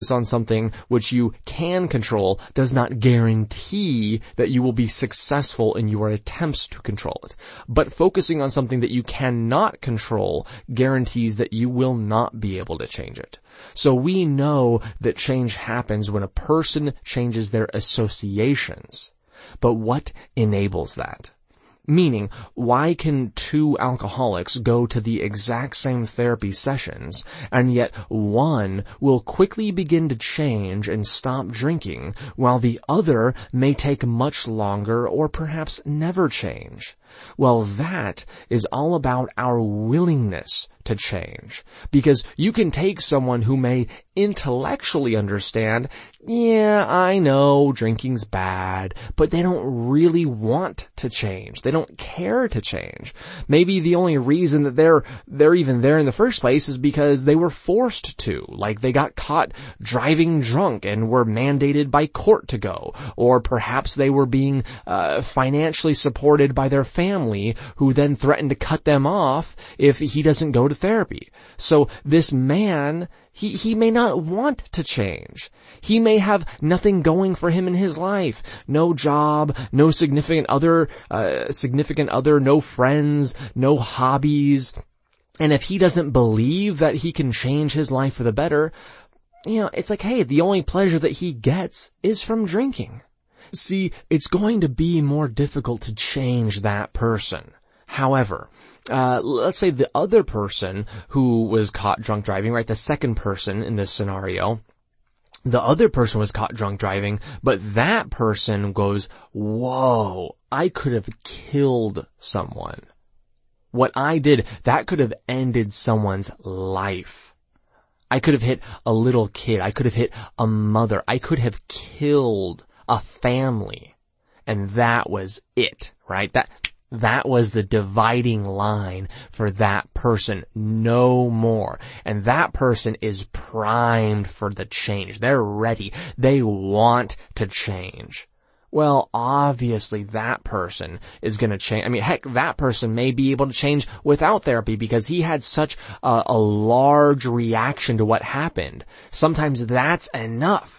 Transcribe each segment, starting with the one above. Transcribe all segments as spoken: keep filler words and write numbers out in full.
on something which you can control does not guarantee that you will be successful in your attempts to control it. But focusing on something that you cannot control guarantees that you will not be able to change it. So we know that change happens when a person changes their associations. But what enables that? Meaning, why can two alcoholics go to the exact same therapy sessions, and yet one will quickly begin to change and stop drinking, while the other may take much longer or perhaps never change? Well, that is all about our willingness to change. Because you can take someone who may intellectually understand, yeah, I know drinking's bad, but they don't really want to change. They don't care to change. Maybe the only reason that they're, they're even there in the first place is because they were forced to. Like they got caught driving drunk and were mandated by court to go. Or perhaps they were being, uh, financially supported by their family, who then threatened to cut them off if he doesn't go to therapy. So this man, he, he may not want to change. He may have nothing going for him in his life. No job, no significant other, uh, significant other, no friends, no hobbies. And if he doesn't believe that he can change his life for the better, you know, it's like, hey, the only pleasure that he gets is from drinking. See, it's going to be more difficult to change that person. However, uh, let's say the other person who was caught drunk driving, right, the second person in this scenario, the other person was caught drunk driving, but that person goes, whoa, I could have killed someone. What I did, that could have ended someone's life. I could have hit a little kid. I could have hit a mother. I could have killed a family. And that was it, right? That, that was the dividing line for that person. No more. And that person is primed for the change. They're ready. They want to change. Well, obviously that person is going to change. I mean, heck, that person may be able to change without therapy because he had such a, a large reaction to what happened. Sometimes that's enough.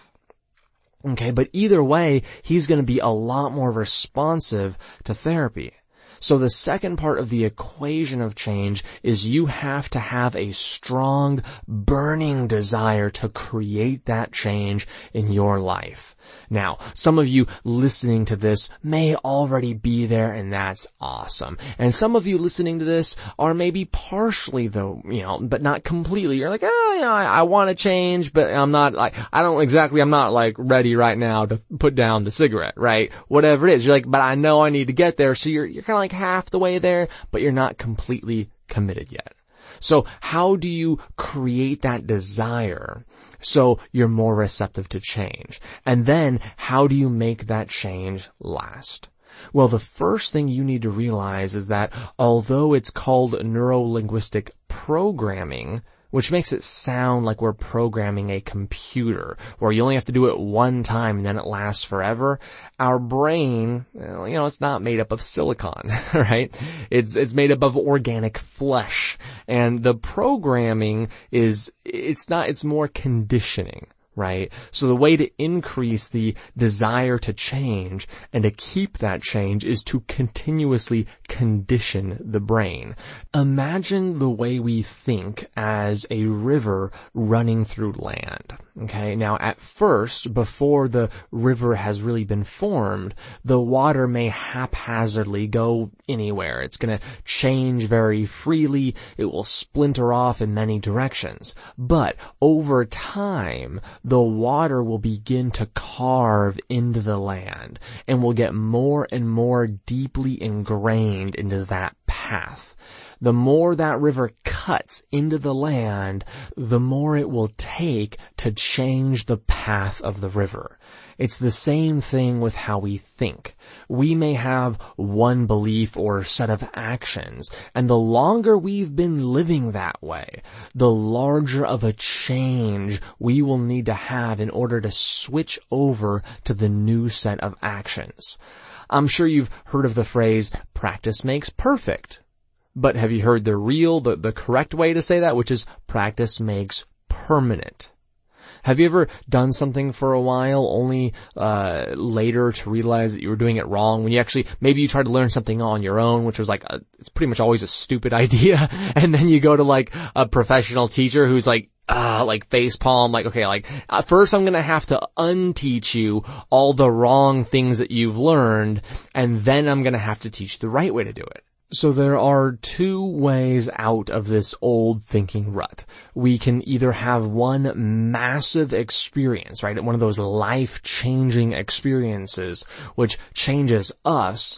Okay, but either way, he's going to be a lot more responsive to therapy. So the second part of the equation of change is you have to have a strong, burning desire to create that change in your life. Now, some of you listening to this may already be there, and that's awesome. And some of you listening to this are maybe partially, though, you know, but not completely. You're like, oh, you know, I, I want to change, but I'm not like, I don't exactly, I'm not like ready right now to put down the cigarette, right? Whatever it is. You're like, but I know I need to get there. So you're, you're kind of like half the way there, but you're not completely committed yet. So how do you create that desire so you're more receptive to change? And then how do you make that change last? Well, the first thing you need to realize is that although it's called neuro-linguistic programming, which makes it sound like we're programming a computer where you only have to do it one time and then it lasts forever. Our brain, well, you know, it's not made up of silicon, right? It's, it's made up of organic flesh. And the programming is, it's not, it's more conditioning. Right? So the way to increase the desire to change and to keep that change is to continuously condition the brain. Imagine the way we think as a river running through land. Okay, now at first, before the river has really been formed, the water may haphazardly go anywhere. It's going to change very freely. It will splinter off in many directions. But over time, the water will begin to carve into the land and will get more and more deeply ingrained into that path. The more that river cuts into the land, the more it will take to change the path of the river. It's the same thing with how we think. We may have one belief or set of actions, and the longer we've been living that way, the larger of a change we will need to have in order to switch over to the new set of actions. I'm sure you've heard of the phrase, practice makes perfect. But have you heard the real, the, the correct way to say that, which is practice makes permanent? Have you ever done something for a while only uh later to realize that you were doing it wrong, when you actually, maybe you tried to learn something on your own, which was like, a, it's pretty much always a stupid idea, and then you go to like a professional teacher who's like, uh, like face palm, like, okay, like, uh, first I'm gonna have to unteach you all the wrong things that you've learned, and then I'm gonna have to teach you the right way to do it. So there are two ways out of this old thinking rut. We can either have one massive experience, right? One of those life-changing experiences which changes us,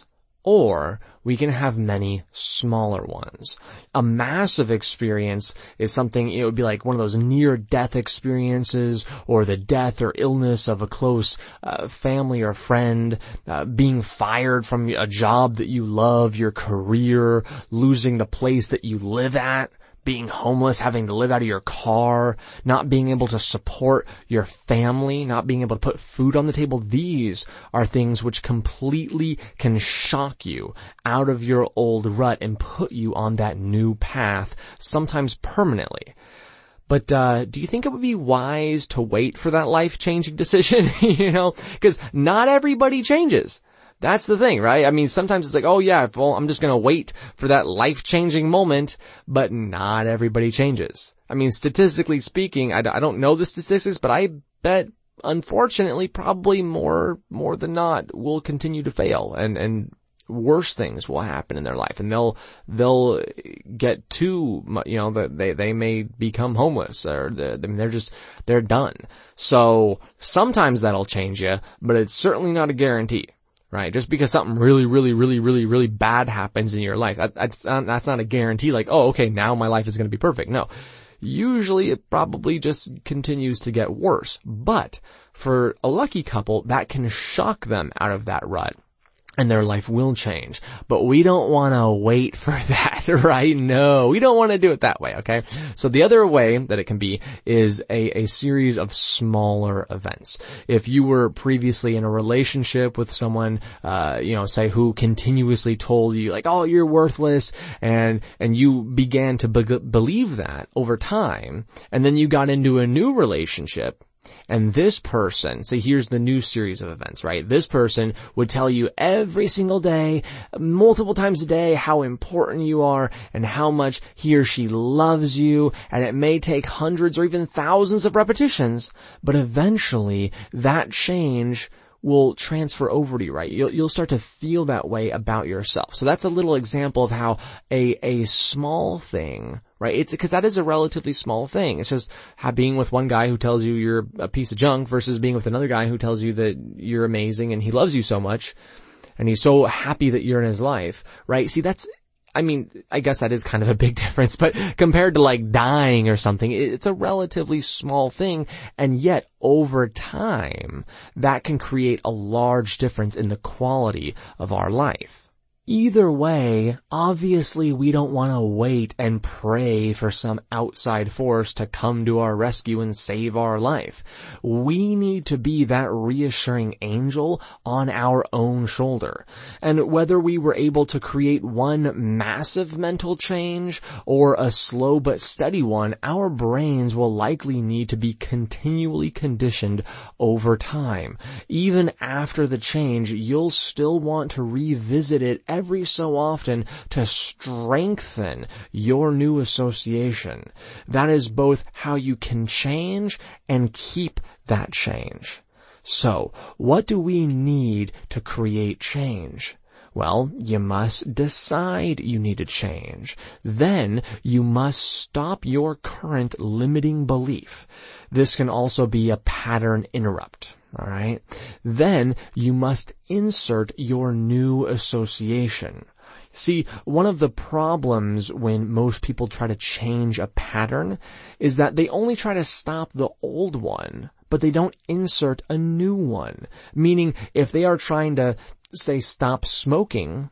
or we can have many smaller ones. A massive experience is something, it would be like one of those near-death experiences, or the death or illness of a close uh, family or friend, uh, being fired from a job that you love, your career, losing the place that you live at, being homeless, having to live out of your car, not being able to support your family, not being able to put food on the table. These are things which completely can shock you out of your old rut and put you on that new path, sometimes permanently. But uh do you think it would be wise to wait for that life-changing decision? You know, because not everybody changes. That's the thing, right? I mean, sometimes it's like, oh yeah, well, I'm just gonna wait for that life-changing moment, but not everybody changes. I mean, statistically speaking, I, I don't know the statistics, but I bet, unfortunately, probably more, more than not, will continue to fail, and, and worse things will happen in their life, and they'll, they'll get too, you know, they, they may become homeless, or they're, I mean, they're just, they're done. So, sometimes that'll change you, but it's certainly not a guarantee. Right? Just because something really, really, really, really, really bad happens in your life, that, that's, not, that's not a guarantee like, oh, okay, now my life is going to be perfect. No. Usually it probably just continues to get worse. But for a lucky couple, that can shock them out of that rut, and their life will change. But we don't want to wait for that, right? No, we don't want to do it that way, okay? So the other way that it can be is a, a series of smaller events. If you were previously in a relationship with someone, uh, you know, say, who continuously told you, like, oh, you're worthless, and, and you began to be- believe that over time, and then you got into a new relationship, and this person, see, here's the new series of events, right? This person would tell you every single day, multiple times a day, how important you are and how much he or she loves you. And it may take hundreds or even thousands of repetitions, but eventually that change will transfer over to you, right? You'll, you'll start to feel that way about yourself. So that's a little example of how a, a small thing, right? It's because that is a relatively small thing. It's just how being with one guy who tells you you're a piece of junk versus being with another guy who tells you that you're amazing and he loves you so much and he's so happy that you're in his life, right? See, that's, I mean, I guess that is kind of a big difference, but compared to like dying or something, it's a relatively small thing, and yet over time, that can create a large difference in the quality of our life. Either way, obviously we don't want to wait and pray for some outside force to come to our rescue and save our life. We need to be that reassuring angel on our own shoulder. And whether we were able to create one massive mental change or a slow but steady one, our brains will likely need to be continually conditioned over time. Even after the change, you'll still want to revisit it every so often to strengthen your new association. That is both how you can change and keep that change. So, what do we need to create change? Well, you must decide you need to change. Then you must stop your current limiting belief. This can also be a pattern interrupt. All right. Then you must insert your new association. See, one of the problems when most people try to change a pattern is that they only try to stop the old one, but they don't insert a new one. Meaning, if they are trying to, say, stop smoking,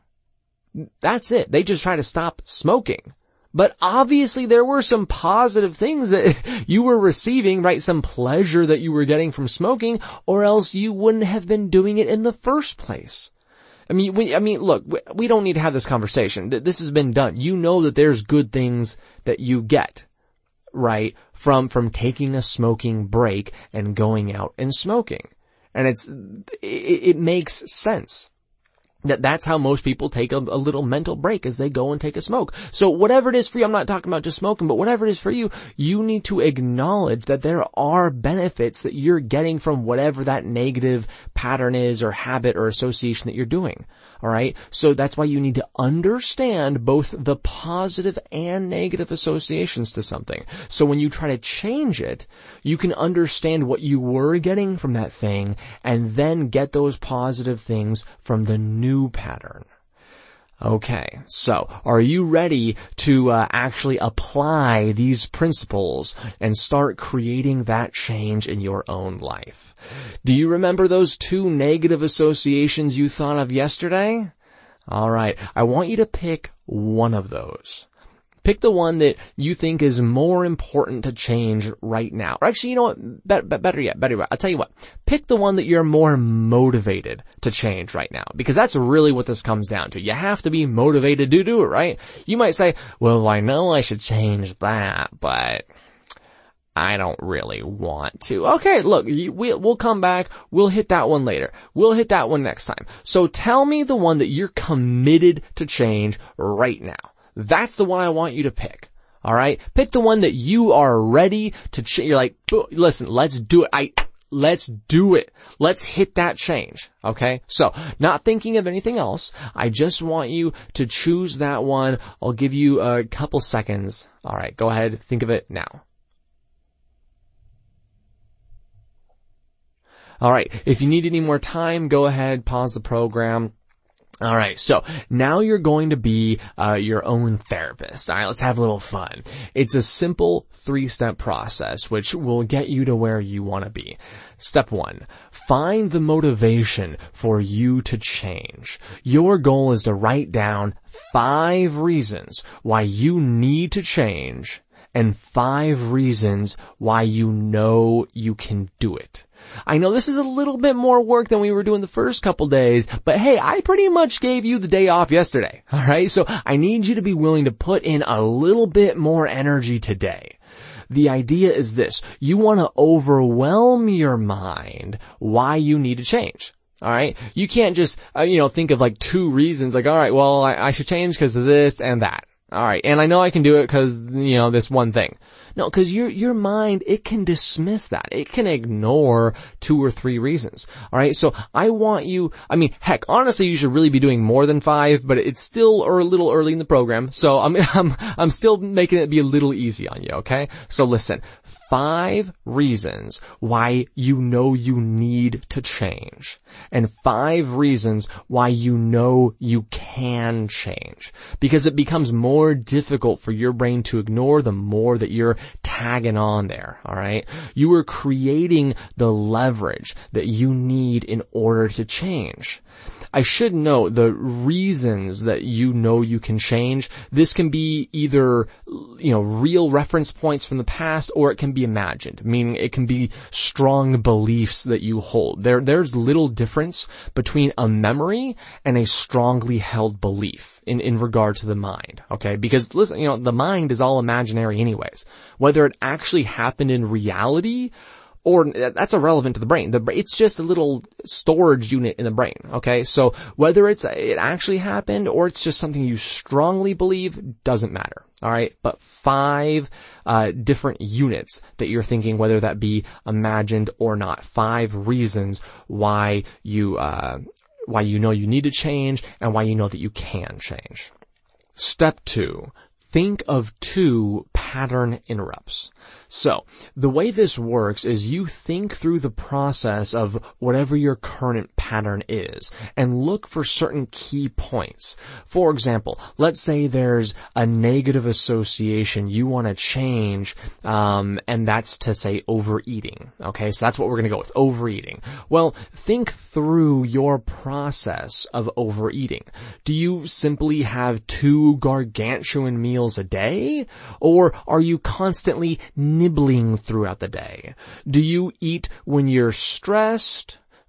that's it. They just try to stop smoking. But obviously there were some positive things that you were receiving, right? Some pleasure that you were getting from smoking, or else you wouldn't have been doing it in the first place. I mean, we, I mean, look, we don't need to have this conversation. This has been done. You know that there's good things that you get right, from, from taking a smoking break and going out and smoking. And it's, it, it makes sense. That that's how most people take a, a little mental break as they go and take a smoke. So whatever it is for you, I'm not talking about just smoking, but whatever it is for you, you need to acknowledge that there are benefits that you're getting from whatever that negative pattern is or habit or association that you're doing. Alright? So that's why you need to understand both the positive and negative associations to something. So when you try to change it, you can understand what you were getting from that thing and then get those positive things from the new pattern. Okay, so are you ready to uh, actually apply these principles and start creating that change in your own life? Do you remember those two negative associations you thought of yesterday? All right, I want you to pick one of those. Pick the one that you think is more important to change right now. Or actually, you know what? Better, better yet, better yet. I'll tell you what. Pick the one that you're more motivated to change right now. Because that's really what this comes down to. You have to be motivated to do it, right? You might say, well, I know I should change that, but I don't really want to. Okay, look, we, we'll come back. We'll hit that one later. We'll hit that one next time. So tell me the one that you're committed to change right now. That's the one I want you to pick. Alright? Pick the one that you are ready to change. You're like, listen, let's do it. I, let's do it. Let's hit that change. Okay? So, not thinking of anything else. I just want you to choose that one. I'll give you a couple seconds. Alright, go ahead. Think of it now. Alright, if you need any more time, go ahead, pause the program. Alright, so now you're going to be uh your own therapist. Alright, let's have a little fun. It's a simple three-step process which will get you to where you want to be. Step one, find the motivation for you to change. Your goal is to write down five reasons why you need to change and five reasons why you know you can do it. I know this is a little bit more work than we were doing the first couple days, but hey, I pretty much gave you the day off yesterday, alright? So I need you to be willing to put in a little bit more energy today. The idea is this, you want to overwhelm your mind why you need to change. Alright? You can't just, uh, you know, think of like two reasons, like, alright, well, I, I should change because of this and that. Alright, and I know I can do it because, you know, this one thing. No, because your, your mind, it can dismiss that. It can ignore two or three reasons. Alright, so I want you, I mean, heck, honestly, you should really be doing more than five, but it's still a little early in the program, so I'm, I'm, I'm still making it be a little easy on you, okay? So listen, five reasons why you know you need to change, and five reasons why you know you can change. Because it becomes more difficult for your brain to ignore the more that you're tagging on there, alright? You are creating the leverage that you need in order to change. I should note the reasons that you know you can change. This can be either, you know, real reference points from the past, or it can be imagined, meaning it can be strong beliefs that you hold. There, there's little difference between a memory and a strongly held belief in, in regard to the mind, okay? Because listen, you know, the mind is all imaginary anyways. Whether it actually happened in reality, or that's irrelevant to the brain. The, it's just a little storage unit in the brain, okay? So whether it's it actually happened or it's just something you strongly believe, doesn't matter, alright? But five uh different units that you're thinking, whether that be imagined or not. Five reasons why you uh why you know you need to change and why you know that you can change. Step two. Think of two pattern interrupts. So, the way this works is you think through the process of whatever your current pattern is and look for certain key points. For example, let's say there's a negative association you want to change, um, and that's to say overeating. Okay, so that's what we're going to go with, overeating. Well, think through your process of overeating. Do you simply have two gargantuan meals a day? Or are you constantly nibbling throughout the day? Do you eat when you're stressed,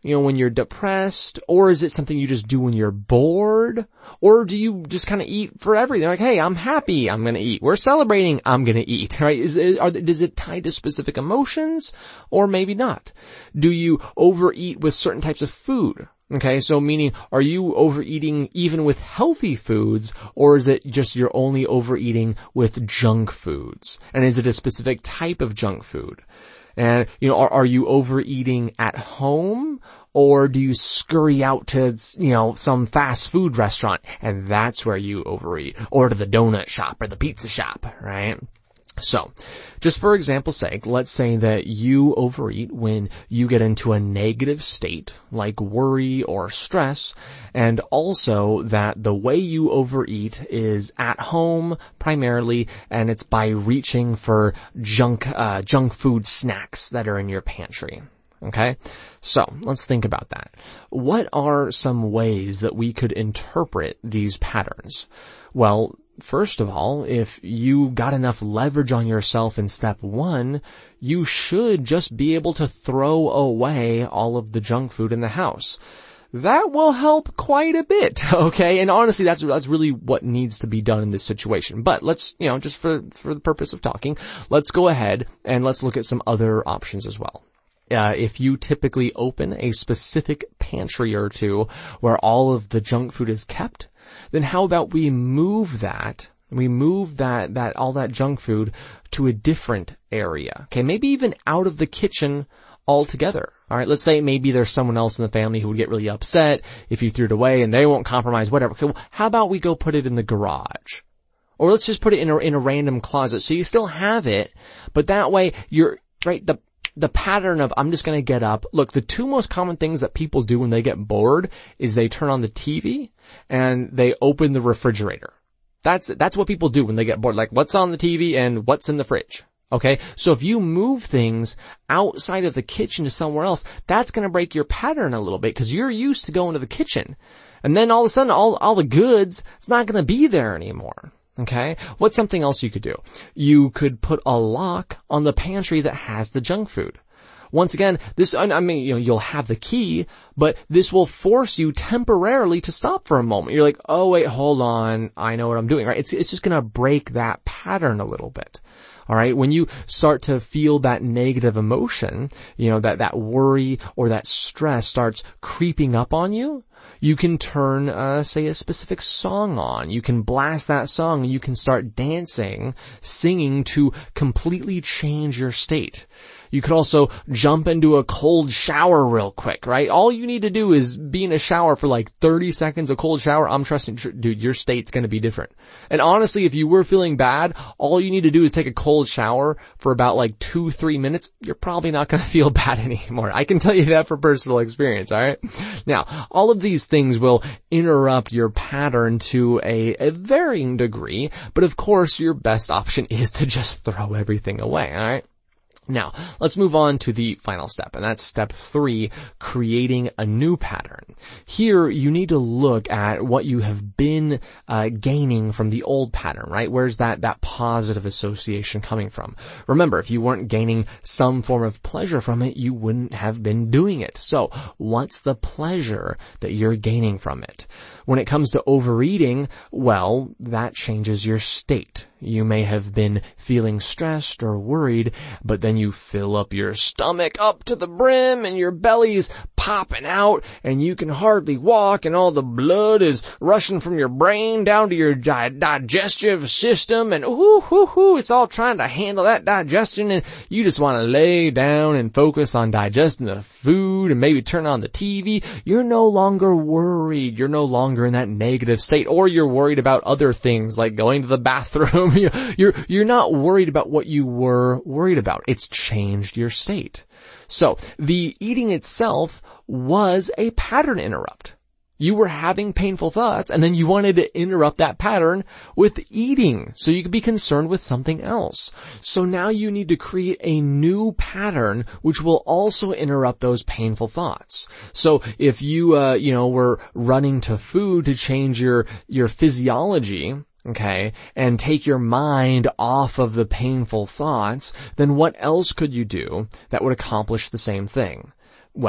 you know, when you're depressed? Or is it something you just do when you're bored? Or do you just kind of eat for everything? Like, hey, I'm happy, I'm gonna eat. We're celebrating, I'm gonna eat, right? Is it, are, is it tied to specific emotions? Or maybe not? Do you overeat with certain types of food? Okay, so meaning, are you overeating even with healthy foods, or is it just you're only overeating with junk foods? And is it a specific type of junk food? And, you know, are, are you overeating at home, or do you scurry out to, you know, some fast food restaurant, and that's where you overeat, or to the donut shop or the pizza shop, right? So, just for example's sake, let's say that you overeat when you get into a negative state, like worry or stress, and also that the way you overeat is at home primarily, and it's by reaching for junk, uh, junk food snacks that are in your pantry. Okay? So, let's think about that. What are some ways that we could interpret these patterns? Well, first of all, if you got enough leverage on yourself in step one, you should just be able to throw away all of the junk food in the house. That will help quite a bit, okay? And honestly, that's, that's really what needs to be done in this situation. But let's, you know, just for, for the purpose of talking, let's go ahead and let's look at some other options as well. Uh, if you typically open a specific pantry or two where all of the junk food is kept, then how about we move that, we move that, that, all that junk food to a different area. Okay, maybe even out of the kitchen altogether. Alright, let's say maybe there's someone else in the family who would get really upset if you threw it away and they won't compromise, whatever. Okay, well, how about we go put it in the garage? Or let's just put it in a, in a random closet. So you still have it, but that way you're, right, the, the pattern of I'm just going to get up. Look, the two most common things that people do when they get bored is they turn on the T V and they open the refrigerator. That's, that's what people do when they get bored. Like, what's on the T V and what's in the fridge? Okay? So if you move things outside of the kitchen to somewhere else, that's going to break your pattern a little bit because you're used to going to the kitchen. And then all of a sudden, all, all the goods, it's not going to be there anymore. Okay? What's something else you could do? You could put a lock on the pantry that has the junk food. Once again, this, I mean, you know, you'll have the key, but this will force you temporarily to stop for a moment. You're like, oh wait, hold on, I know what I'm doing, right? It's, it's just gonna break that pattern a little bit. Alright, when you start to feel that negative emotion, you know, that, that worry or that stress starts creeping up on you, you can turn, uh, say a specific song on. You can blast that song and you can start dancing, singing to completely change your state. You could also jump into a cold shower real quick, right? All you need to do is be in a shower for like thirty seconds, a cold shower. I'm trusting, dude, your state's gonna be different. And honestly, if you were feeling bad, all you need to do is take a cold shower for about like two, three minutes. You're probably not gonna feel bad anymore. I can tell you that for personal experience, alright? Now, all of these things will interrupt your pattern to a, a varying degree, but of course your best option is to just throw everything away, alright? Now, let's move on to the final step, and that's step three, creating a new pattern. Here, you need to look at what you have been uh, gaining from the old pattern, right? Where's that, that positive association coming from? Remember, if you weren't gaining some form of pleasure from it, you wouldn't have been doing it. So, what's the pleasure that you're gaining from it? When it comes to overeating, well, that changes your state. You may have been feeling stressed or worried, but then you fill up your stomach up to the brim and your belly's popping out and you can hardly walk and all the blood is rushing from your brain down to your di- digestive system and ooh, hoo, hoo, it's all trying to handle that digestion and you just want to lay down and focus on digesting the food and maybe turn on the T V. You're no longer worried. You're no longer in that negative state, or you're worried about other things like going to the bathroom. You're, you're not worried about what you were worried about. It's changed your state. So the eating itself was a pattern interrupt. You were having painful thoughts and then you wanted to interrupt that pattern with eating so you could be concerned with something else. So now you need to create a new pattern which will also interrupt those painful thoughts. So if you, uh, you know, were running to food to change your, your physiology, okay, and take your mind off of the painful thoughts, then what else could you do that would accomplish the same thing? Well,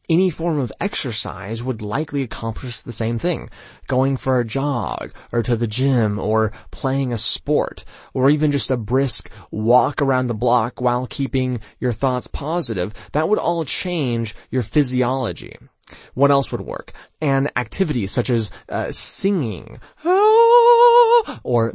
Any form of exercise would likely accomplish the same thing. Going for a jog, or to the gym, or playing a sport, or even just a brisk walk around the block while keeping your thoughts positive, that would all change your physiology. What else would work? And activities such as uh, singing, or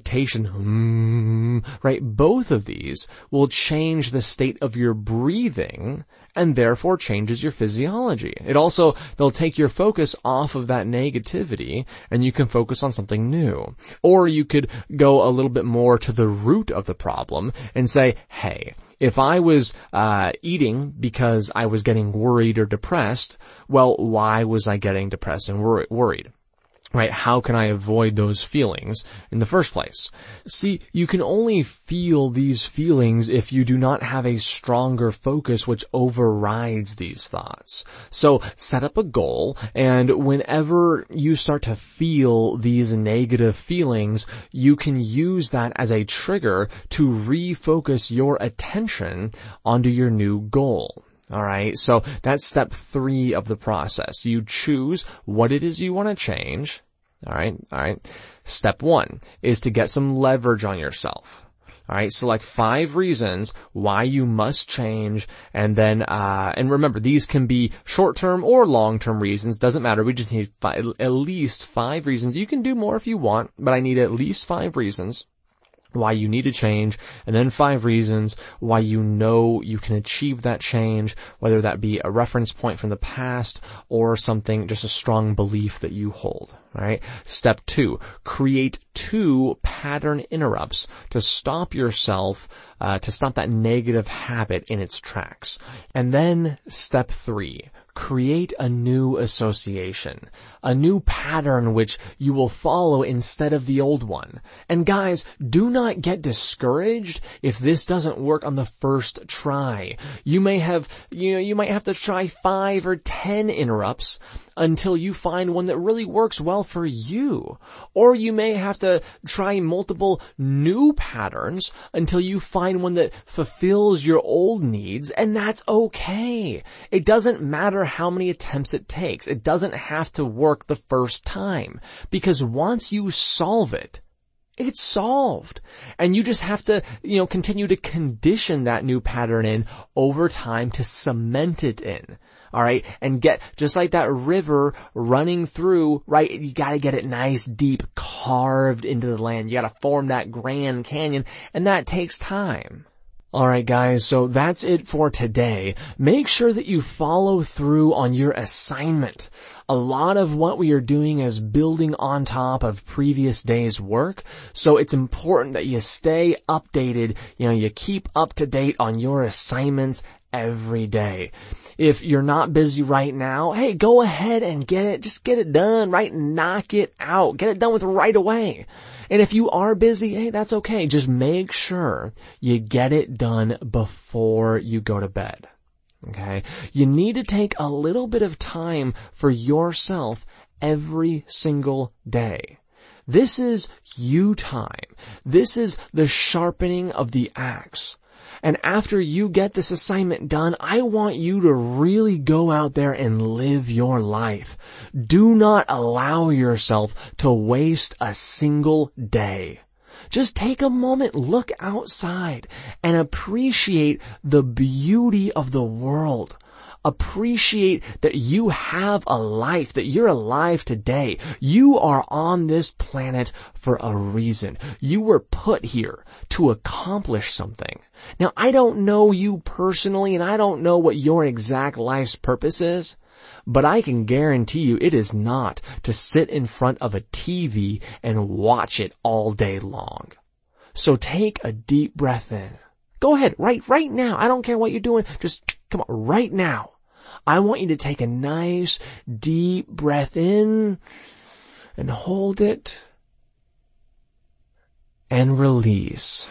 meditation, right? Both of these will change the state of your breathing and therefore changes your physiology. It also, they'll take your focus off of that negativity and you can focus on something new. Or you could go a little bit more to the root of the problem and say, hey, if I was uh eating because I was getting worried or depressed, well, why was I getting depressed and wor- worried? Right? How can I avoid those feelings in the first place? See, you can only feel these feelings if you do not have a stronger focus which overrides these thoughts. So set up a goal, and whenever you start to feel these negative feelings, you can use that as a trigger to refocus your attention onto your new goal. Alright, so that's step three of the process. You choose what it is you want to change. Alright, alright. Step one is to get some leverage on yourself. Alright, select five reasons why you must change, and then, uh, and remember, these can be short-term or long-term reasons, doesn't matter, we just need five, at least five reasons. You can do more if you want, but I need at least five reasons why you need to change, and then five reasons why you know you can achieve that change, whether that be a reference point from the past or something, just a strong belief that you hold. Right? Step two, create two pattern interrupts to stop yourself, uh, to stop that negative habit in its tracks. And then step three, create a new association, a new pattern which you will follow instead of the old one. And guys, do not get discouraged if this doesn't work on the first try. You may have, you know, you might have to try five or ten interrupts until you find one that really works well for you. Or you may have to try multiple new patterns until you find one that fulfills your old needs, and that's okay. It doesn't matter how many attempts it takes. It doesn't have to work the first time, because once you solve it, it's solved. And you just have to, you know, continue to condition that new pattern in over time to cement it in. Alright, and get, just like that river running through, right, you gotta get it nice, deep, carved into the land. You gotta form that Grand Canyon, and that takes time. Alright guys, so that's it for today. Make sure that you follow through on your assignment. A lot of what we are doing is building on top of previous days' work, so it's important that you stay updated, you know, you keep up to date on your assignments every day. If you're not busy right now, hey, go ahead and get it, just get it done, right? Knock it out. Get it done with right away. And if you are busy, hey, that's okay. Just make sure you get it done before you go to bed. Okay? You need to take a little bit of time for yourself every single day. This is you time. This is the sharpening of the axe. And after you get this assignment done, I want you to really go out there and live your life. Do not allow yourself to waste a single day. Just take a moment, look outside, and appreciate the beauty of the world. Appreciate that you have a life, that you're alive today. You are on this planet for a reason. You were put here to accomplish something. Now, I don't know you personally, and I don't know what your exact life's purpose is, but I can guarantee you it is not to sit in front of a T V and watch it all day long. So take a deep breath in. Go ahead, right, right now. I don't care what you're doing. Just come on, right now. I want you to take a nice deep breath in and hold it and release.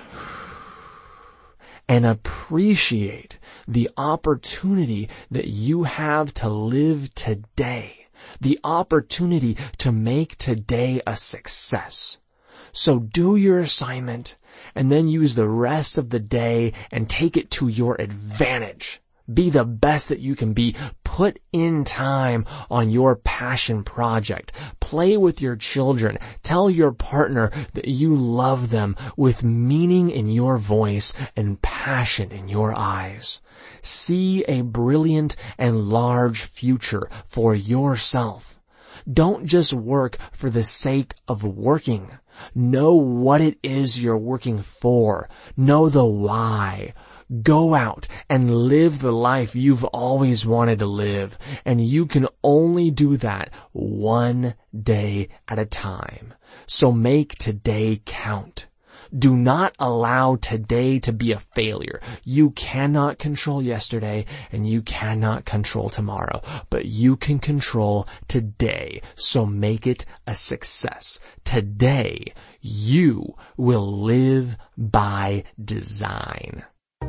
And appreciate the opportunity that you have to live today. The opportunity to make today a success. So do your assignment and then use the rest of the day and take it to your advantage. Be the best that you can be. Put in time on your passion project. Play with your children. Tell your partner that you love them with meaning in your voice and passion in your eyes. See a brilliant and large future for yourself. Don't just work for the sake of working. Know what it is you're working for. Know the why. Go out and live the life you've always wanted to live, and you can only do that one day at a time. So make today count. Do not allow today to be a failure. You cannot control yesterday, and you cannot control tomorrow, but you can control today. So make it a success. Today, you will live by design.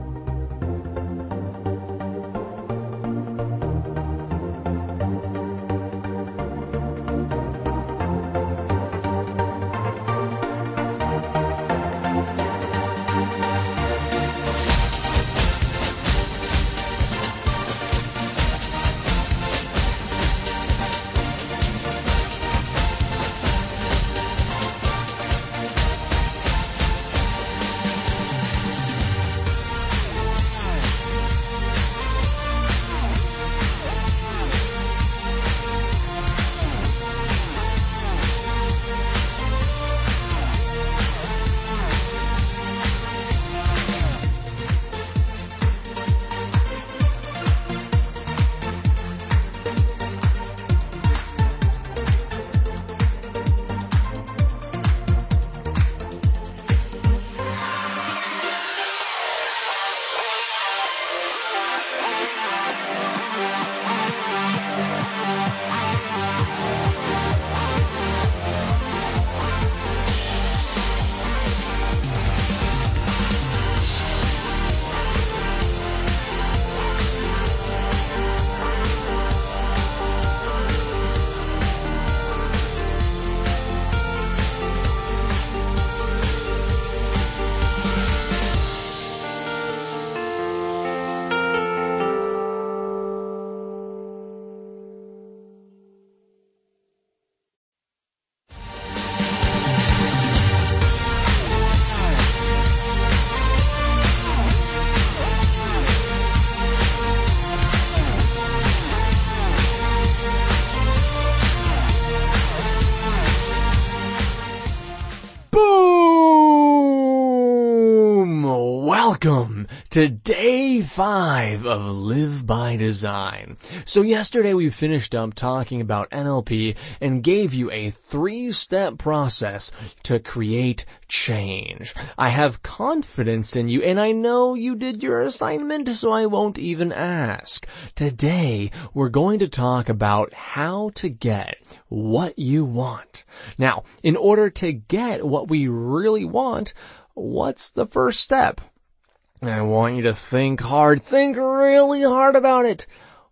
Welcome to day five of Live by Design. So yesterday we finished up talking about N L P and gave you a three-step process to create change. I have confidence in you, and I know you did your assignment, so I won't even ask. Today we're going to talk about how to get what you want. Now, in order to get what we really want, what's the first step? I want you to think hard. Think really hard about it.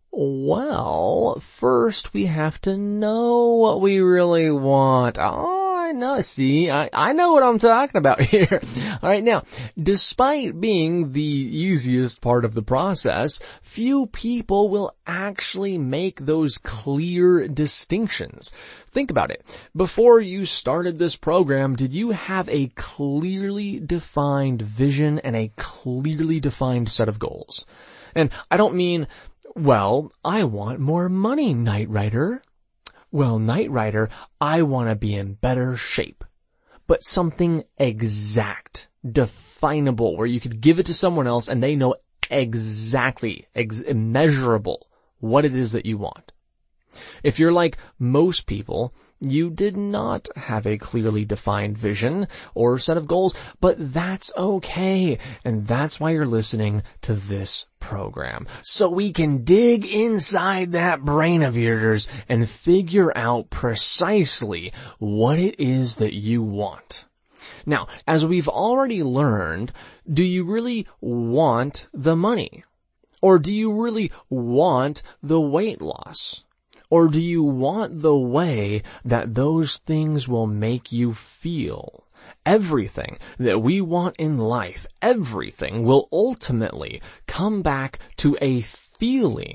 Well, first we have to know what we really want. Oh, I know. See, I, I know what I'm talking about here. All right, now, despite being the easiest part of the process, few people will actually make those clear distinctions. Think about it. Before you started this program, did you have a clearly defined vision and a clearly defined set of goals? And I don't mean, well, I want more money, Knight Rider. Well, Knight Rider, I want to be in better shape. But something exact, definable, where you could give it to someone else and they know exactly, ex- immeasurable what it is that you want. If you're like most people, you did not have a clearly defined vision or set of goals, but that's okay. And that's why you're listening to this program. So we can dig inside that brain of yours and figure out precisely what it is that you want. Now, as we've already learned, do you really want the money? Or do you really want the weight loss? Or do you want the way that those things will make you feel? Everything that we want in life, everything will ultimately come back to a feeling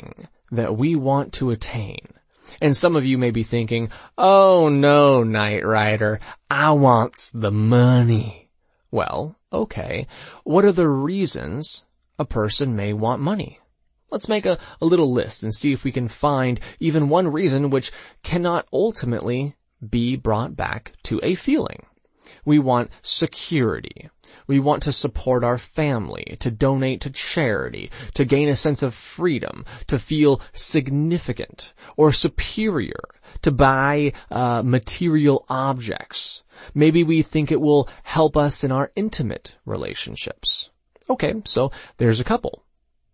that we want to attain. And some of you may be thinking, oh no, Knight Rider, I want the money. Well, okay, what are the reasons a person may want money? Let's make a, a little list and see if we can find even one reason which cannot ultimately be brought back to a feeling. We want security. We want to support our family, to donate to charity, to gain a sense of freedom, to feel significant or superior, to buy uh, material objects. Maybe we think it will help us in our intimate relationships. Okay, so there's a couple.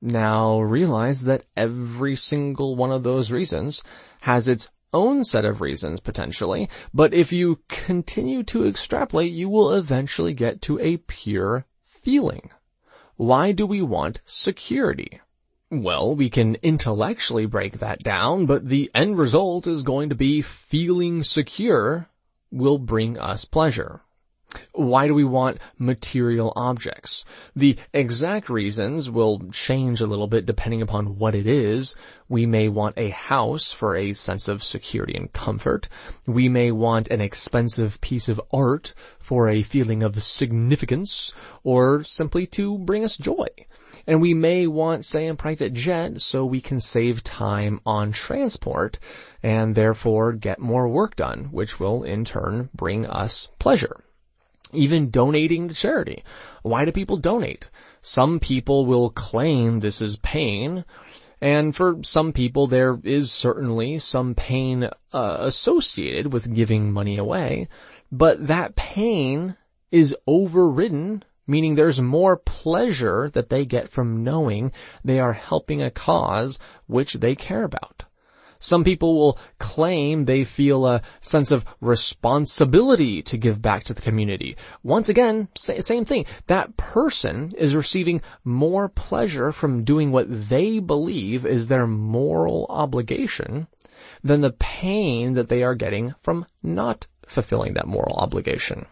Now realize that every single one of those reasons has its own set of reasons potentially, but if you continue to extrapolate, you will eventually get to a pure feeling. Why do we want security? Well, we can intellectually break that down, but the end result is going to be feeling secure will bring us pleasure. Why do we want material objects? The exact reasons will change a little bit depending upon what it is. We may want a house for a sense of security and comfort. We may want an expensive piece of art for a feeling of significance or simply to bring us joy. And we may want, say, a private jet so we can save time on transport and therefore get more work done, which will in turn bring us pleasure. Even donating to charity. Why do people donate? Some people will claim this is pain, and for some people there is certainly some pain uh, associated with giving money away, but that pain is overridden, meaning there's more pleasure that they get from knowing they are helping a cause which they care about. Some people will claim they feel a sense of responsibility to give back to the community. Once again, same thing. That person is receiving more pleasure from doing what they believe is their moral obligation than the pain that they are getting from not fulfilling that moral obligation.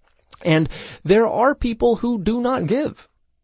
And there are people who do not give.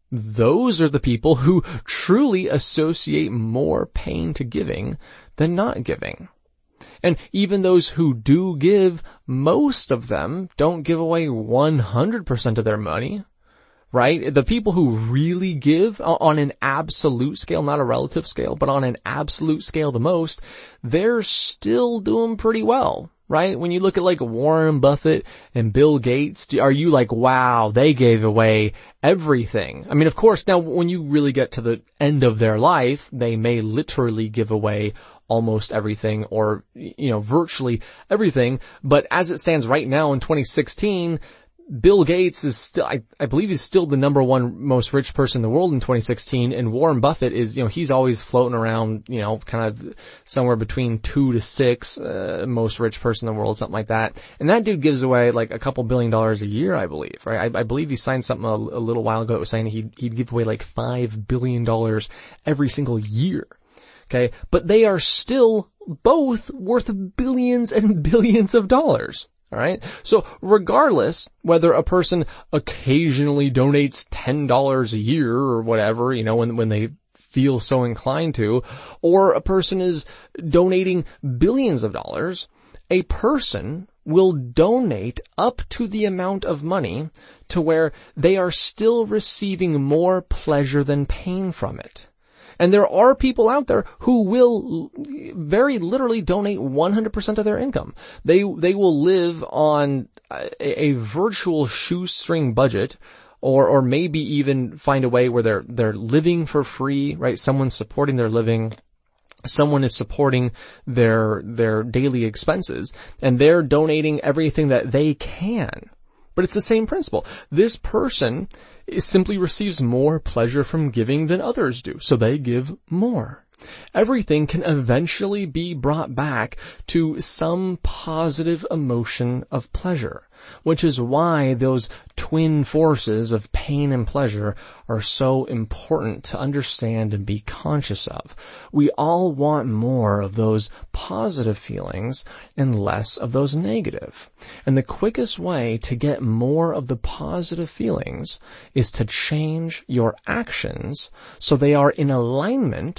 Those are the people who truly associate more pain to giving than not giving. And even those who do give, most of them don't give away one hundred percent of their money, right? The people who really give on an absolute scale, not a relative scale, but on an absolute scale the most, they're still doing pretty well. Right? When you look at like Warren Buffett and Bill Gates, are you like, wow, they gave away everything? I mean, of course, now when you really get to the end of their life, they may literally give away almost everything or, you know, virtually everything. But as it stands right now in twenty sixteen, Bill Gates is still, I, I believe he's still the number one most rich person in the world in twenty sixteen, and Warren Buffett is, you know, he's always floating around, you know, kind of somewhere between two to six, uh, most rich person in the world, something like that. And that dude gives away like a couple billion dollars a year, I believe, right? I, I believe he signed something a, a little while ago that was saying he'd, he'd give away like five billion dollars every single year. Okay. But they are still both worth billions and billions of dollars. All right. So regardless whether a person occasionally donates ten dollars a year or whatever, you know, when, when they feel so inclined to, or a person is donating billions of dollars, a person will donate up to the amount of money to where they are still receiving more pleasure than pain from it. And there are people out there who will very literally donate one hundred percent of their income. They, they will live on a, a virtual shoestring budget, or, or maybe even find a way where they're, they're living for free, right? Someone's supporting their living. Someone is supporting their, their daily expenses, and they're donating everything that they can. But it's the same principle. This person simply receives more pleasure from giving than others do, so they give more. Everything can eventually be brought back to some positive emotion of pleasure, which is why those twin forces of pain and pleasure are so important to understand and be conscious of. We all want more of those positive feelings and less of those negative. And the quickest way to get more of the positive feelings is to change your actions so they are in alignment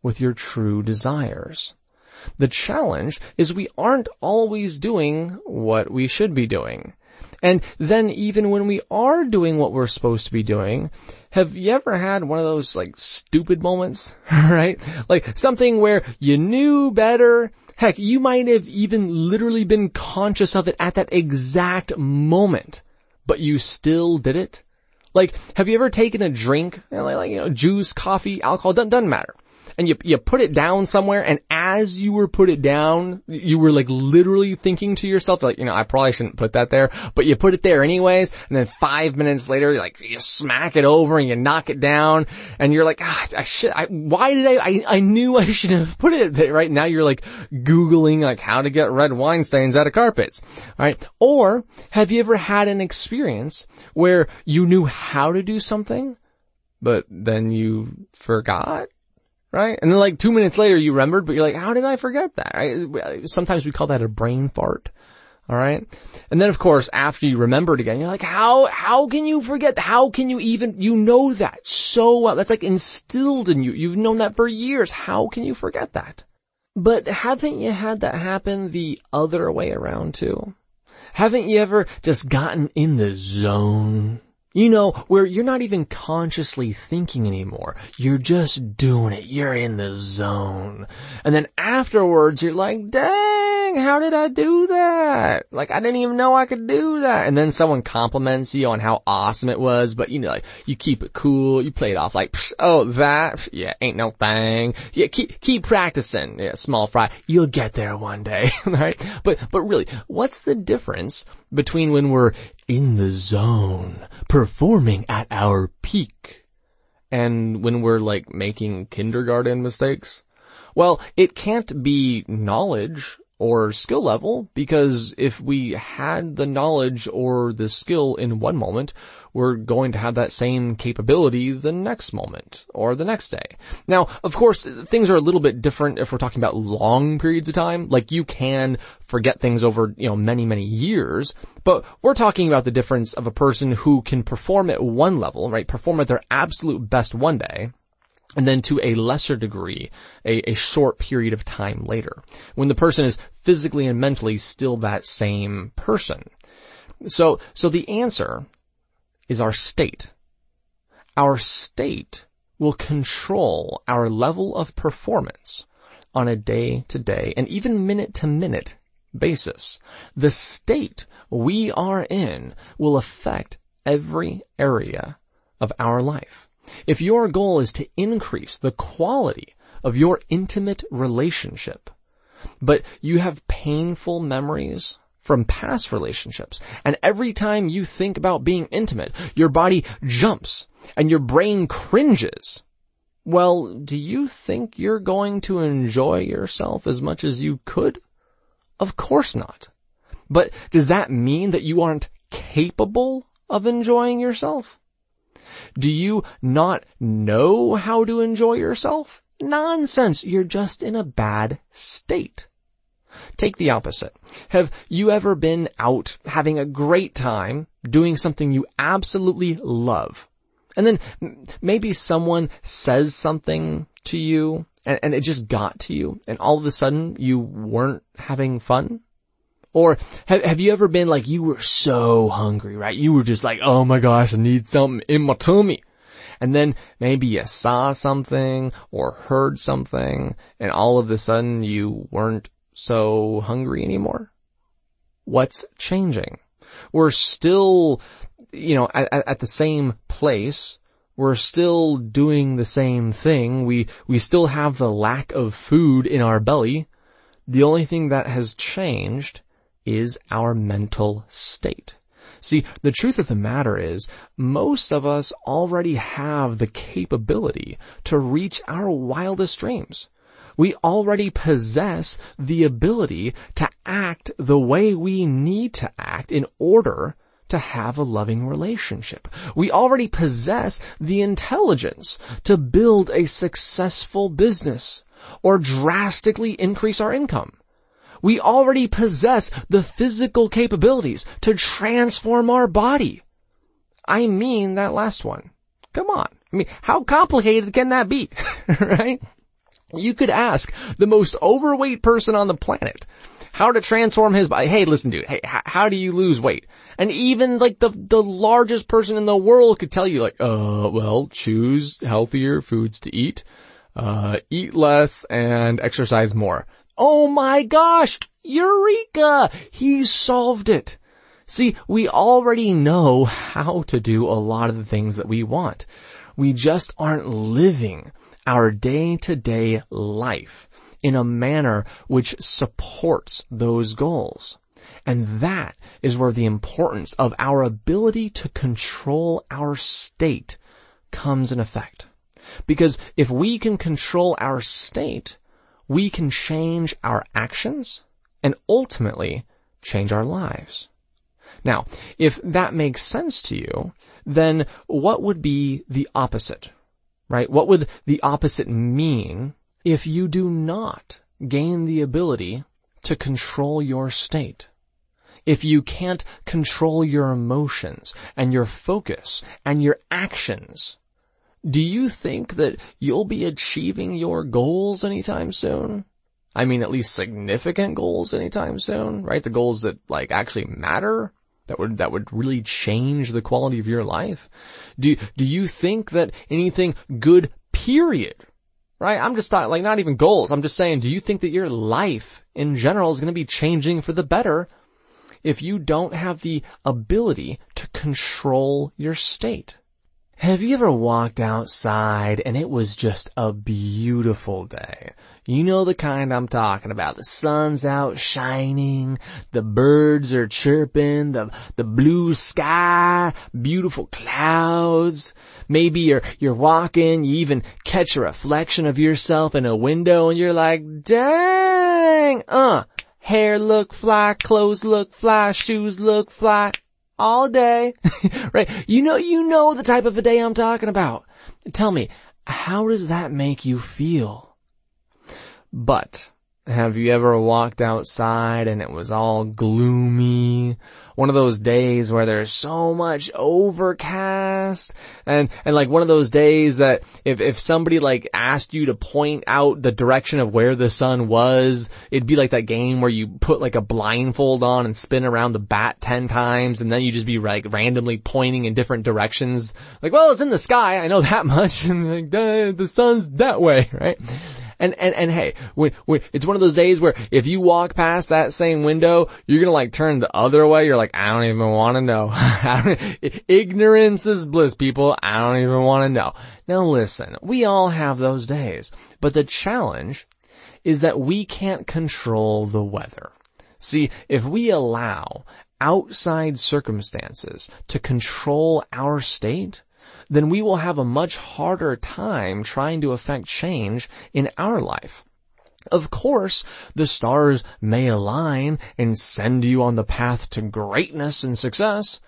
with your true desires. The challenge is we aren't always doing what we should be doing. And then even when we are doing what we're supposed to be doing, have you ever had one of those like stupid moments, right? Like something where you knew better. Heck, you might have even literally been conscious of it at that exact moment, but you still did it. Like, have you ever taken a drink, you know, like, you know, juice, coffee, alcohol, doesn't, doesn't matter. And you, you put it down somewhere, and as you were put it down, you were like literally thinking to yourself, like, you know, I probably shouldn't put that there, but you put it there anyways, and then five minutes later, you're like, you smack it over and you knock it down, and you're like, ah, I should, I, why did I, I, I knew I should have put it there, right? Now you're like Googling like how to get red wine stains out of carpets, alright? Or, have you ever had an experience where you knew how to do something, but then you forgot? Right? And then like two minutes later you remembered, but you're like, how did I forget that? Right? Sometimes we call that a brain fart. Alright? And then of course, after you remember it again, you're like, how, how can you forget? How can you even, you know that so well. That's like instilled in you. You've known that for years. How can you forget that? But haven't you had that happen the other way around too? Haven't you ever just gotten in the zone? You know, where you're not even consciously thinking anymore. You're just doing it. You're in the zone. And then afterwards, you're like, dang, how did I do that? Like, I didn't even know I could do that. And then someone compliments you on how awesome it was, but you know, like, you keep it cool. You play it off like, oh, that, yeah, ain't no thing. Yeah, keep, keep practicing. Yeah, small fry. You'll get there one day, right? But, but really, what's the difference between when we're in the zone, performing at our peak, and when we're like making kindergarten mistakes? Well, it can't be knowledge or skill level, because if we had the knowledge or the skill in one moment, we're going to have that same capability the next moment or the next day. Now, of course, things are a little bit different if we're talking about long periods of time. Like, you can forget things over, you know, many, many years, but we're talking about the difference of a person who can perform at one level, right? Perform at their absolute best one day, and then to a lesser degree, a, a short period of time later, when the person is physically and mentally still that same person. So, so the answer is our state. Our state will control our level of performance on a day-to-day and even minute-to-minute basis. The state we are in will affect every area of our life. If your goal is to increase the quality of your intimate relationship, but you have painful memories from past relationships, and every time you think about being intimate, your body jumps and your brain cringes, well, do you think you're going to enjoy yourself as much as you could? Of course not. But does that mean that you aren't capable of enjoying yourself? Do you not know how to enjoy yourself? Nonsense. You're just in a bad state. Take the opposite. Have you ever been out having a great time doing something you absolutely love? And then maybe someone says something to you and, and it just got to you, and all of a sudden you weren't having fun? Or have, have you ever been like, you were so hungry, right? You were just like, oh my gosh, I need something in my tummy. And then maybe you saw something or heard something, and all of a sudden you weren't so hungry anymore? What's changing? We're still, you know, at, at the same place. We're still doing the same thing. We, we still have the lack of food in our belly. The only thing that has changed is our mental state. See, the truth of the matter is, most of us already have the capability to reach our wildest dreams. We already possess the ability to act the way we need to act in order to have a loving relationship. We already possess the intelligence to build a successful business or drastically increase our income. We already possess the physical capabilities to transform our body. I mean that last one. Come on. I mean, how complicated can that be? Right? You could ask the most overweight person on the planet how to transform his body. Hey, listen, dude, hey, h- how do you lose weight? And even like the, the largest person in the world could tell you like, uh, well, choose healthier foods to eat, uh, eat less and exercise more. Oh my gosh, eureka! He solved it. See, we already know how to do a lot of the things that we want. We just aren't living our day-to-day life in a manner which supports those goals. And that is where the importance of our ability to control our state comes in effect. Because if we can control our state, we can change our actions and ultimately change our lives. Now, if that makes sense to you, then what would be the opposite, right? What would the opposite mean if you do not gain the ability to control your state? If you can't control your emotions and your focus and your actions, do you think that you'll be achieving your goals anytime soon? I mean, at least significant goals anytime soon, right? The goals that like actually matter, that would, that would really change the quality of your life. Do, do you think that anything good, period, right? I'm just not, like, not even goals. I'm just saying, do you think that your life in general is going to be changing for the better if you don't have the ability to control your state? Have you ever walked outside and it was just a beautiful day? You know the kind I'm talking about. The sun's out shining, the birds are chirping, the the blue sky, beautiful clouds. Maybe you're you're walking, you even catch a reflection of yourself in a window and you're like, dang, uh, hair look fly, clothes look fly, shoes look fly. All day, right? You know, you know the type of a day I'm talking about. Tell me, how does that make you feel? But have you ever walked outside and it was all gloomy? One of those days where there's so much overcast and, and like one of those days that if, if somebody like asked you to point out the direction of where the sun was, it'd be like that game where you put like a blindfold on and spin around the bat ten times and then you just be like randomly pointing in different directions. Like, well, it's in the sky. I know that much. And like, the sun's that way, right? And, and, and hey, when, when, it's one of those days where if you walk past that same window, you're gonna like turn the other way. You're like, I don't even want to know. Ignorance is bliss, people. I don't even want to know. Now listen, we all have those days, but the challenge is that we can't control the weather. See, if we allow outside circumstances to control our state, then we will have a much harder time trying to affect change in our life. Of course, the stars may align and send you on the path to greatness and success,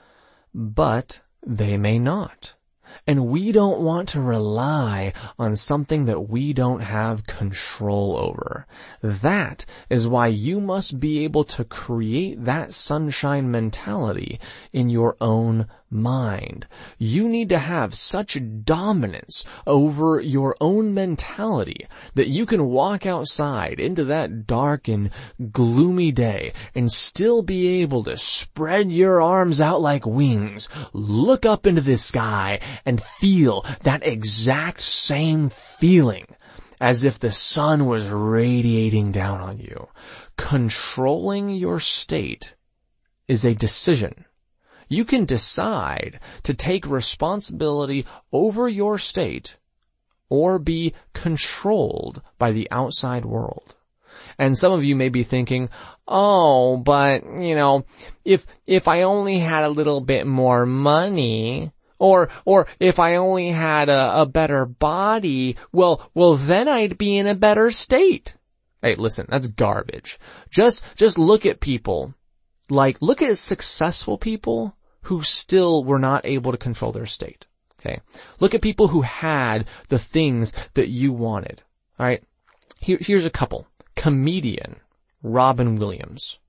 but they may not. And we don't want to rely on something that we don't have control over. That is why you must be able to create that sunshine mentality in your own mind. You need to have such dominance over your own mentality that you can walk outside into that dark and gloomy day and still be able to spread your arms out like wings, look up into the sky, and feel that exact same feeling as if the sun was radiating down on you. Controlling your state is a decision. You can decide to take responsibility over your state or be controlled by the outside world. And some of you may be thinking, oh, but, you know, if, if I only had a little bit more money, or, or if I only had a, a better body, well, well, then I'd be in a better state. Hey, listen, that's garbage. Just, just look at people, like, look at successful people who still were not able to control their state. Okay. Look at people who had the things that you wanted. All right. Here, here's a couple. Comedian Robin Williams.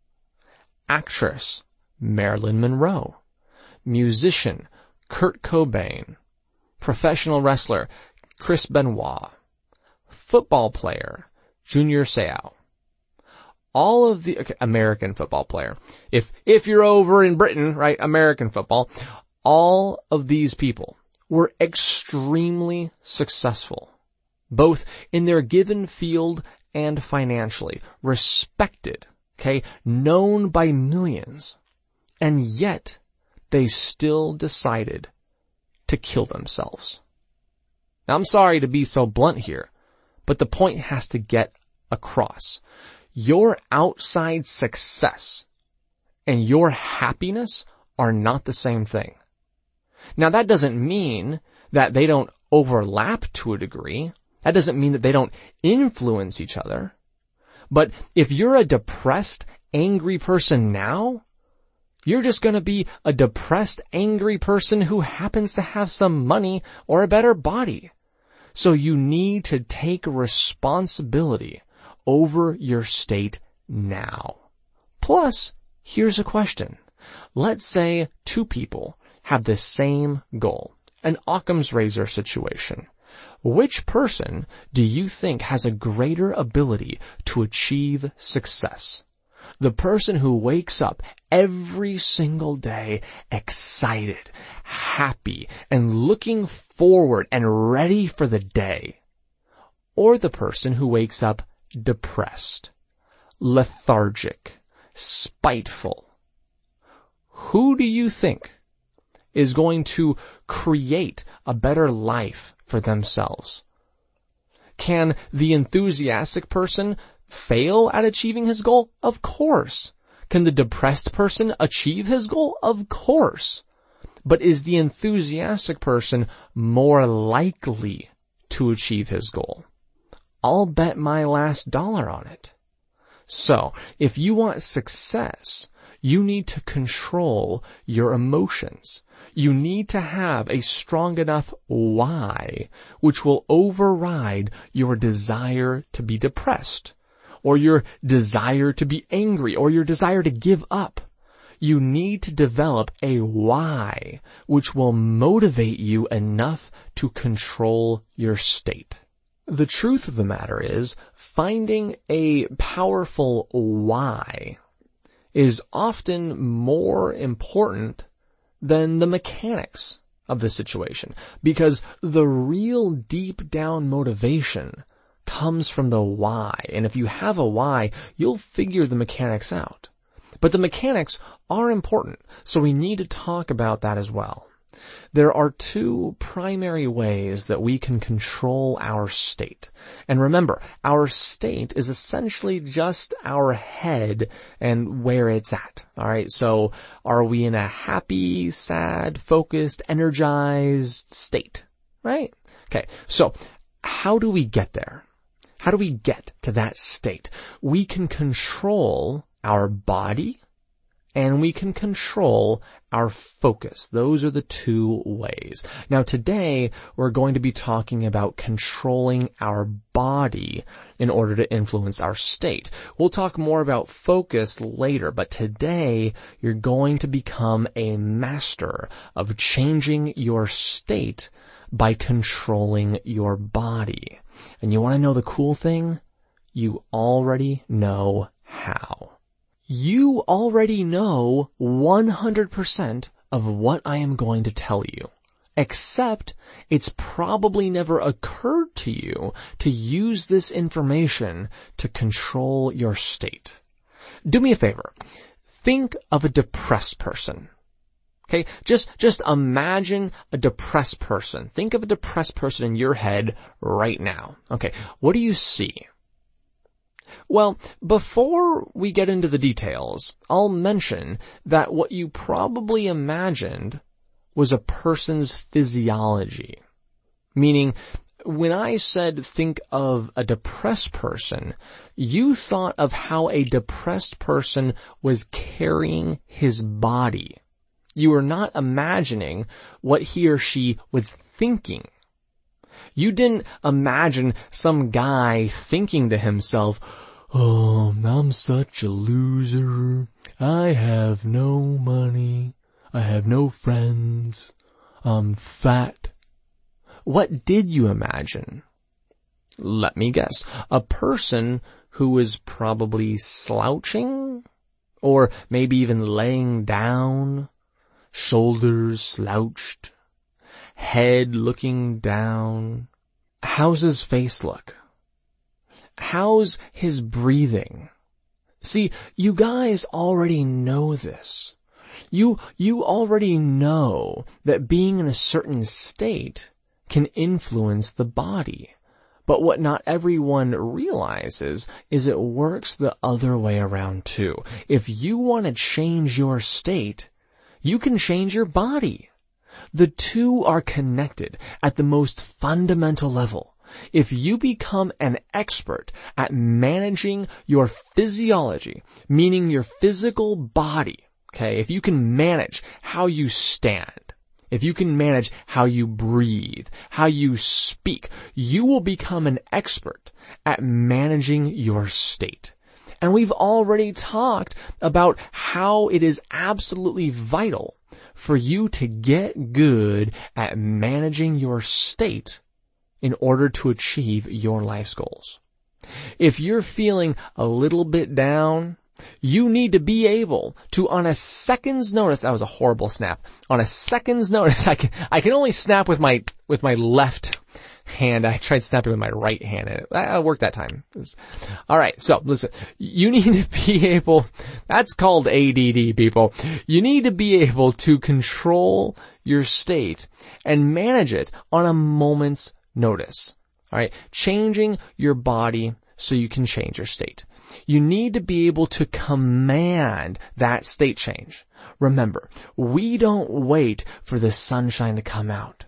Actress Marilyn Monroe. Musician Kurt Cobain. Professional wrestler Chris Benoit. football player, Junior Seau. All of the, okay, American football player. If, if you're over in Britain, right, American football, all of these people were extremely successful, both in their given field and financially, respected, okay, known by millions, and yet they still decided to kill themselves. Now, I'm sorry to be so blunt here, but the point has to get across. Your outside success and your happiness are not the same thing. Now, that doesn't mean that they don't overlap to a degree. That doesn't mean that they don't influence each other. But if you're a depressed, angry person now, you're just going to be a depressed, angry person who happens to have some money or a better body. So you need to take responsibility over your state now. Plus, here's a question. Let's say two people have the same goal, an Occam's razor situation. Which person do you think has a greater ability to achieve success? The person who wakes up every single day excited, happy, and looking forward and ready for the day? Or the person who wakes up depressed, lethargic, spiteful? Who do you think is going to create a better life for themselves? Can the enthusiastic person fail at achieving his goal? Of course. Can the depressed person achieve his goal? Of course. But is the enthusiastic person more likely to achieve his goal? I'll bet my last dollar on it. So, if you want success, you need to control your emotions. You need to have a strong enough why, which will override your desire to be depressed, or your desire to be angry, or your desire to give up. You need to develop a why, which will motivate you enough to control your state. The truth of the matter is, finding a powerful why is often more important than the mechanics of the situation, because the real deep down motivation comes from the why. And if you have a why, you'll figure the mechanics out. But the mechanics are important, so we need to talk about that as well. There are two primary ways that we can control our state. And remember, our state is essentially just our head and where it's at. Alright, so are we in a happy, sad, focused, energized state? Right? Okay, so how do we get there? How do we get to that state? We can control our body and we can control our focus. Those are the two ways. Now today, we're going to be talking about controlling our body in order to influence our state. We'll talk more about focus later, but today, you're going to become a master of changing your state by controlling your body. And you want to know the cool thing? You already know how. You already know one hundred percent of what I am going to tell you, except it's probably never occurred to you to use this information to control your state. Do me a favor. Think of a depressed person. Okay, just, just imagine a depressed person. Think of a depressed person in your head right now. Okay, what do you see? Well, before we get into the details, I'll mention that what you probably imagined was a person's physiology. Meaning, when I said think of a depressed person, you thought of how a depressed person was carrying his body. You were not imagining what he or she was thinking. You didn't imagine some guy thinking to himself, "Oh, I'm such a loser. I have no money. I have no friends. I'm fat." What did you imagine? Let me guess. A person who is probably slouching? Or maybe even laying down? Shoulders slouched? Head looking down? How's his face look? How's his breathing? See, you guys already know this. You, you already know that being in a certain state can influence the body. But what not everyone realizes is it works the other way around too. If you want to change your state, you can change your body. The two are connected at the most fundamental level. If you become an expert at managing your physiology, meaning your physical body, okay, if you can manage how you stand, if you can manage how you breathe, how you speak, you will become an expert at managing your state. And we've already talked about how it is absolutely vital for you to get good at managing your state in order to achieve your life's goals. If you're feeling a little bit down, you need to be able to, on a second's notice, that was a horrible snap, on a second's notice, I can, I can only snap with my, with my left hand. I tried snapping with my right hand and it, it worked that time. Alright, so listen, you need to be able, that's called A D D, people. You need to be able to control your state and manage it on a moment's notice. Alright, changing your body so you can change your state. You need to be able to command that state change. Remember, we don't wait for the sunshine to come out.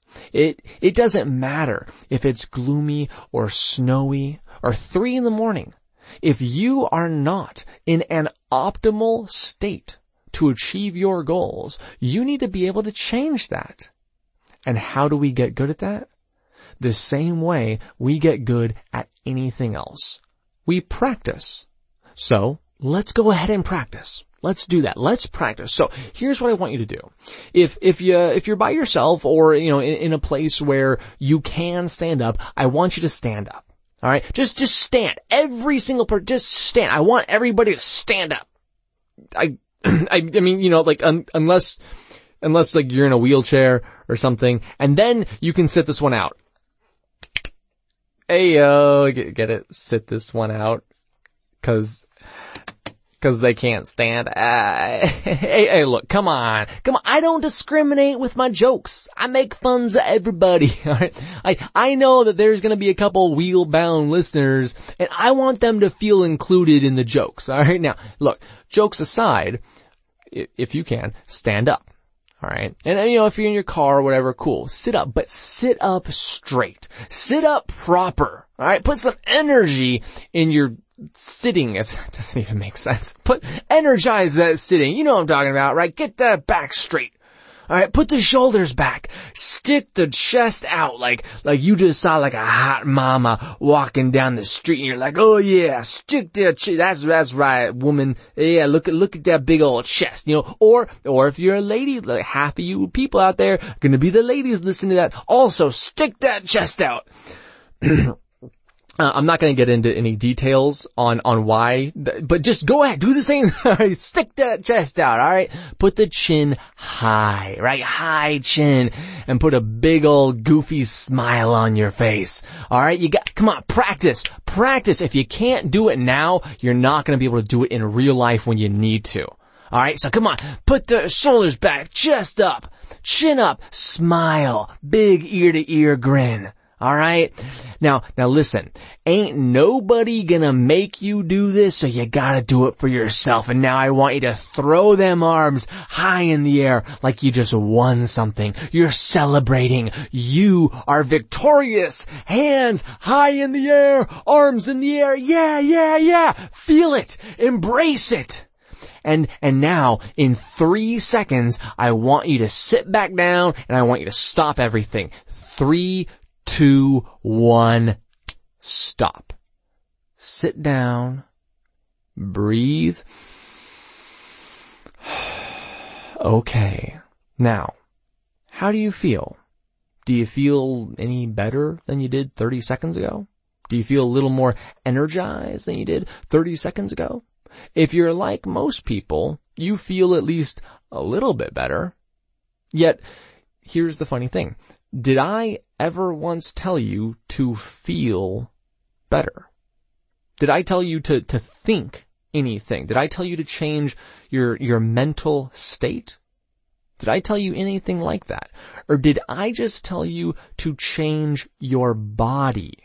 It, it doesn't matter if it's gloomy or snowy or three in the morning. If you are not in an optimal state to achieve your goals, you need to be able to change that. And how do we get good at that? The same way we get good at anything else. We practice. So, let's go ahead and practice. Let's do that. Let's practice. So, here's what I want you to do. If, if you, if you're by yourself or, you know, in, in a place where you can stand up, I want you to stand up. Alright? Just, just stand. Every single person, just stand. I want everybody to stand up. I, I, I mean, you know, like, un, unless, unless like you're in a wheelchair or something, and then you can sit this one out. Hey yo, get, get it, sit this one out, cause, cause they can't stand, uh, hey, hey, look, come on, come on, I don't discriminate with my jokes, I make funs of everybody, alright, I, I know that there's gonna be a couple wheel-bound listeners, and I want them to feel included in the jokes, alright, now, look, jokes aside, if you can, stand up. Alright? And, you know, if you're in your car or whatever, cool. Sit up, but sit up straight. Sit up proper. Alright? Put some energy in your sitting, if that doesn't even make sense. Put, energize that sitting. You know what I'm talking about, right? Get that back straight. Alright, put the shoulders back. Stick the chest out like, like you just saw like a hot mama walking down the street and you're like, oh yeah, stick that ch- that's, that's right, woman. Yeah, look at, look at that big old chest, you know, or, or if you're a lady, like half of you people out there are gonna be the ladies listening to that. Also, stick that chest out. Uh, I'm not going to get into any details on, on why, but just go ahead, do the same, stick that chest out, alright? Put the chin high, right? High chin, and put a big old goofy smile on your face, alright? You got, come on, practice, practice. If you can't do it now, you're not going to be able to do it in real life when you need to. Alright, so come on, put the shoulders back, chest up, chin up, smile, big ear to ear grin. Alright? Now, now listen, ain't nobody gonna make you do this, so you gotta do it for yourself. And now I want you to throw them arms high in the air like you just won something. You're celebrating. You are victorious. Hands high in the air, arms in the air. Yeah, yeah, yeah. Feel it. Embrace it. And, and now, in three seconds, I want you to sit back down and I want you to stop everything. Three, two, one, stop. Sit down, breathe. Okay. Now, how do you feel? Do you feel any better than you did thirty seconds ago? Do you feel a little more energized than you did thirty seconds ago? If you're like most people, you feel at least a little bit better. Yet, here's the funny thing. Did I ever once tell you to feel better? Did I tell you to, to think anything? Did I tell you to change your, your mental state? Did I tell you anything like that? Or did I just tell you to change your body?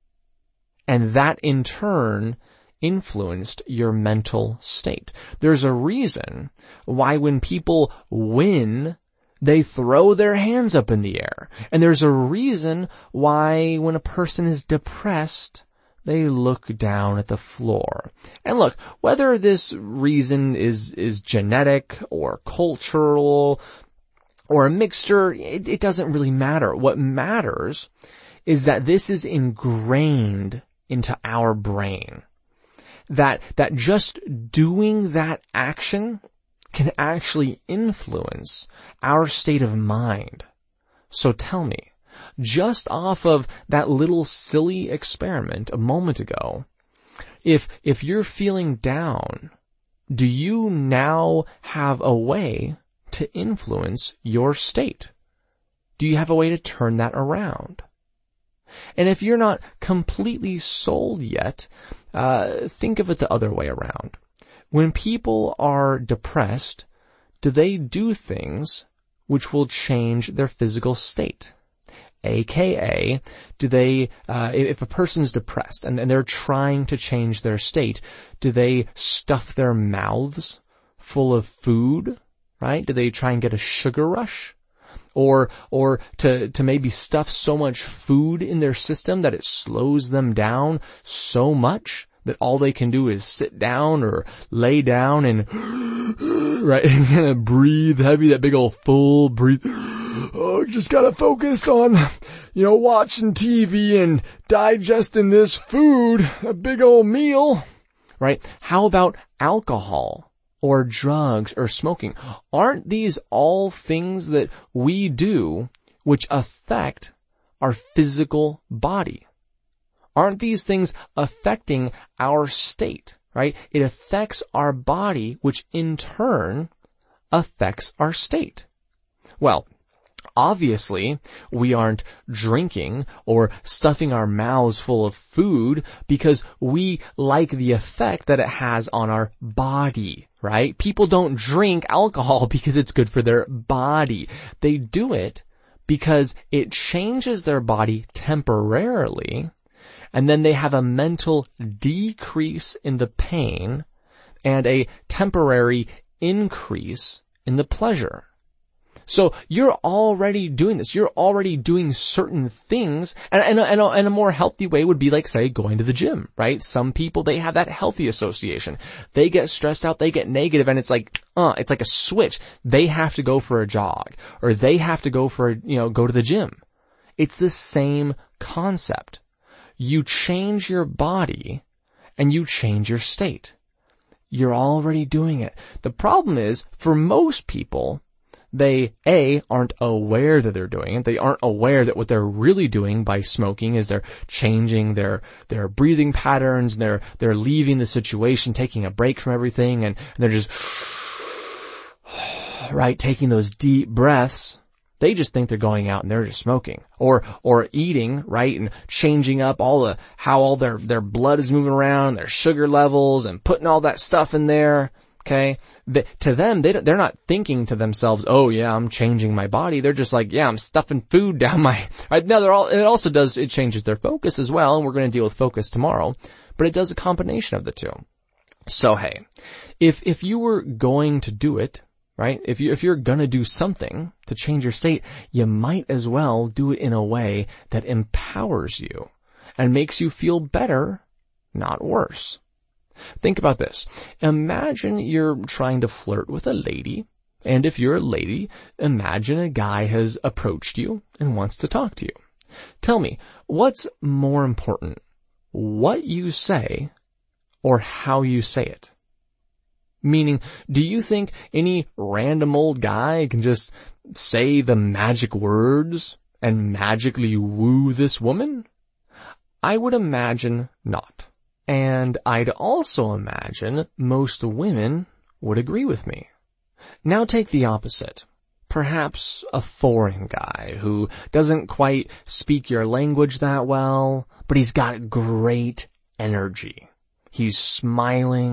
And that in turn influenced your mental state. There's a reason why when people win, they throw their hands up in the air. And there's a reason why when a person is depressed, they look down at the floor. And look, whether this reason is, is genetic or cultural or a mixture, it, it doesn't really matter. What matters is that this is ingrained into our brain. That, that just doing that action can actually influence our state of mind. So tell me, just off of that little silly experiment a moment ago, if, if you're feeling down, do you now have a way to influence your state? Do you have a way to turn that around? And if you're not completely sold yet, uh, think of it the other way around. When people are depressed, do they do things which will change their physical state? A K A, do they, uh, if a person's depressed and, and they're trying to change their state, do they stuff their mouths full of food, right? Do they try and get a sugar rush? Or, or to, to maybe stuff so much food in their system that it slows them down so much that all they can do is sit down or lay down and, right, and kind of breathe heavy, that big old full breathe. Oh, just gotta focus on, you know, watching T V and digesting this food, a big old meal, right? How about alcohol or drugs or smoking? Aren't these all things that we do which affect our physical body? Aren't these things affecting our state, right? It affects our body, which in turn affects our state. Well, obviously, we aren't drinking or stuffing our mouths full of food because we like the effect that it has on our body, right? People don't drink alcohol because it's good for their body. They do it because it changes their body temporarily, and then they have a mental decrease in the pain and a temporary increase in the pleasure. So you're already doing this. You're already doing certain things. And, and, and, a, and a more healthy way would be like, say, going to the gym, right? Some people, they have that healthy association. They get stressed out, they get negative, and it's like, uh, it's like a switch. They have to go for a jog, or they have to go for, a, you know, go to the gym. It's the same concept. You change your body, and you change your state. You're already doing it. The problem is, for most people, they, A, aren't aware that they're doing it. They aren't aware that what they're really doing by smoking is they're changing their, their breathing patterns, and they're, they're leaving the situation, taking a break from everything, and, and they're just, right, taking those deep breaths. They just think they're going out and they're just smoking. Or, or eating, right, and changing up all the, how all their, their blood is moving around, their sugar levels, and putting all that stuff in there. Okay, the, to them, they don't, they're not thinking to themselves, "Oh yeah, I'm changing my body." They're just like, "Yeah, I'm stuffing food down my." Right now, they're all. It also does. It changes their focus as well, and we're going to deal with focus tomorrow. But it does a combination of the two. So hey, if if you were going to do it, right? If you if you're going to do something to change your state, you might as well do it in a way that empowers you and makes you feel better, not worse. Think about this. Imagine you're trying to flirt with a lady, and if you're a lady, imagine a guy has approached you and wants to talk to you. Tell me, what's more important, what you say or how you say it? Meaning, do you think any random old guy can just say the magic words and magically woo this woman? I would imagine not. And I'd also imagine most women would agree with me. Now take the opposite. Perhaps a foreign guy who doesn't quite speak your language that well, but he's got great energy. He's smiling.